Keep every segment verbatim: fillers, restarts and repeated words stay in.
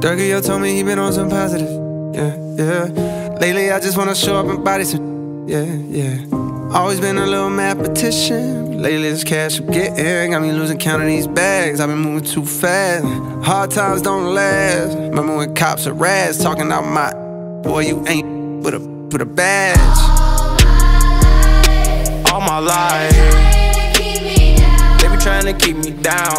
Durkio told me he been on some positive. Yeah, yeah. Lately I just wanna show up and body some. Yeah, yeah. Always been a little mathematician. Lately this cash I'm getting got me losing count of these bags. I've been moving too fast. Hard times don't last. Remember when cops are rats talking out my boy, you ain't with a with a badge. All my life, they be trying to keep me down.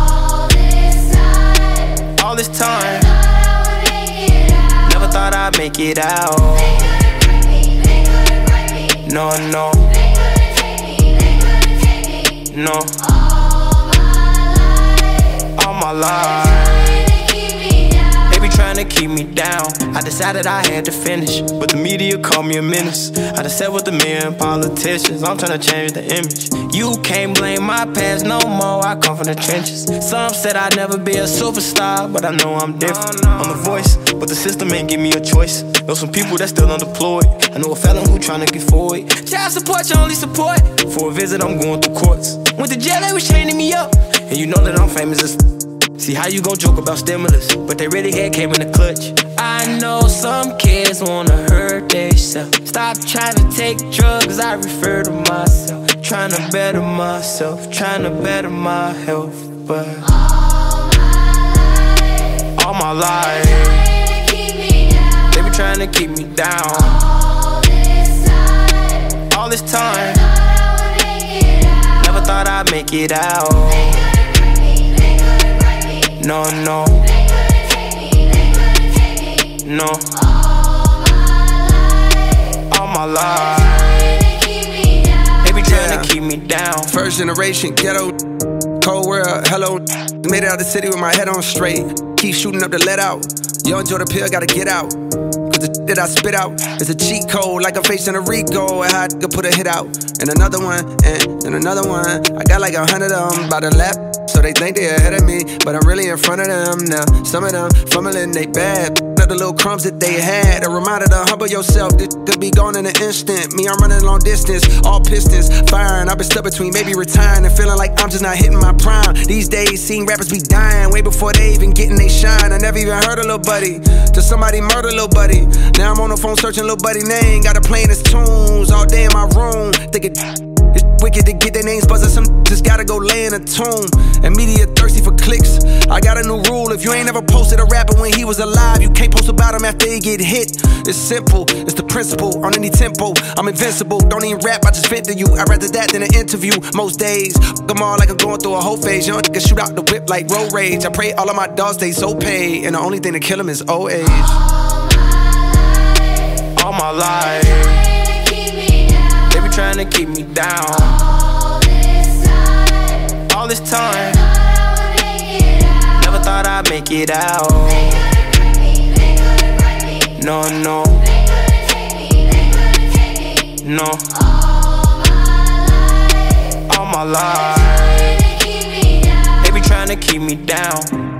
All this time, never thought I'd make it out. No, no, no. All my life, they be trying to keep me down. I decided I had to finish, but the media called me a menace. I done sat with a million politicians, I'm trying to change the image. You can't blame my past no more, I come from the trenches. Some said I'd never be a superstar, but I know I'm different. I'm the voice, but the system ain't give me a choice. Know some people that still unemployed. I know a felon who tryna get forward. Child support, your only support. For a visit, I'm going through courts. Went to jail, they was chaining me up. And you know that I'm famous as f. See how you gon' joke about stimulus, but they really had came in the clutch. I know some kids wanna hurt themselves. Stop trying to take drugs, I refer to myself. Trying to better myself, trying to better my health. But all my life, they be trying to keep me down. All this time, never thought I'd make it out. No, no, no. All my life, they be trying to keep me down. First generation ghetto, cold world, hello. Made it out the city with my head on straight. Keep shooting up the let out. Young Jordan Pill gotta get out. Cause the that I spit out is a cheat code, like I'm facing a Rico. And how I could put a hit out. And another one, and, and another one. I got like a hundred of them by the lap. So they think they ahead of me, but I'm really in front of them now. Some of them fumbling, they bad. The little crumbs that they had, a reminder to humble yourself. This could be gone in an instant. Me, I'm running long distance, all pistons firing. I've been stuck between maybe retiring and feeling like I'm just not hitting my prime. These days, seeing rappers be dying way before they even getting they shine. I never even heard of Lil Buddy, till somebody murder Lil Buddy. Now I'm on the phone searching Lil Buddy name. Got her playing his tunes all day in my room. Thinking it's wicked to get their names buzzing. Some just gotta go lay in a tomb. And media thirsty for clicks. I got a new rule. If you ain't ever posted a rapper when he was alive, you can't post about him after he get hit. It's simple, it's the principle. On any tempo, I'm invincible. Don't even rap, I just vent to you. I'd rather that than an interview. Most days, fuck them all like I'm going through a whole phase. Young nigga shoot out the whip like road rage. I pray all of my dogs stay so paid. And the only thing to kill him is old age. All my life, they be trying to keep me down. All this time, never thought I'd make it out. No, no, no. All my life, they be trying to keep me down.